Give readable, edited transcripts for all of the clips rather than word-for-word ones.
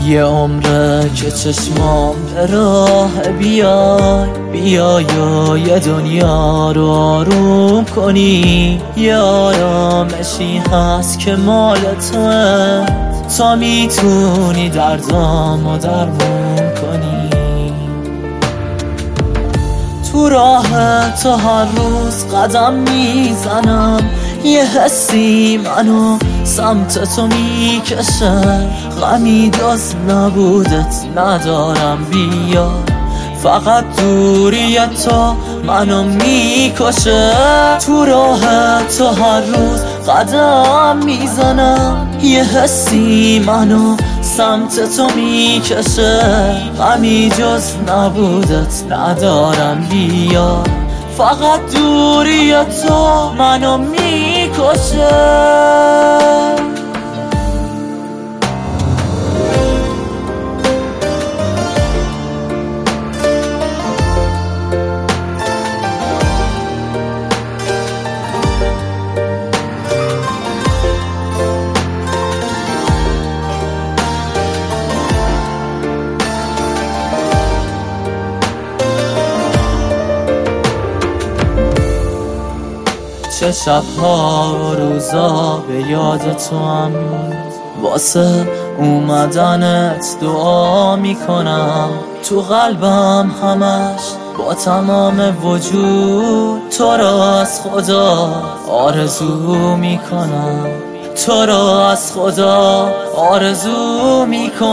یه عمره که چشمام به راه بیای و یه دنیا رو آروم کنی. یه آرامشی هست که مال توه، تا میتونی دردامو درمون کنی. تو راه تو هر روز قدم میزنم، یه حسی منو سمت تو میکشه. غمی جز نبودت ندارم، بیا فقط دوری تو منو میکشه. تو راه تو هر روز قدم میزنم، یه حسی منو سمت تو میکشه. غمی جز نبودت ندارم، بیا فقط دوری تو منو میکشه. چه شبها و روزا به یاد تو هم، واسه اومدنت دعا میکنم. تو قلبم همش با تمام وجود تو را از خدا آرزو میکنم. تو را از خدا آرزو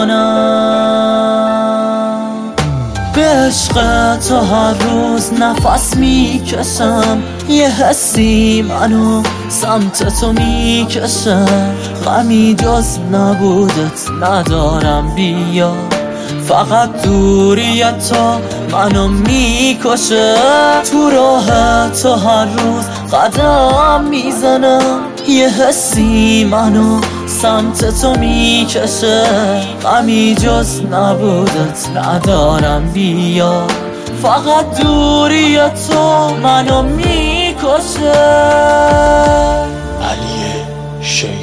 میکنم. به عشق تو هر روز نفس میکشم، یه حسی منو سمت تو میکشه. غمی جز نبودت ندارم، بیا فقط دوری تو منو میکشه. تو راه تو هر روز قدم میزنم، یه حسی منو سمت تو میکشه. غمی جز نبودت ندارم، بیا فقط دوری تو منو میکشه. علی شیخ.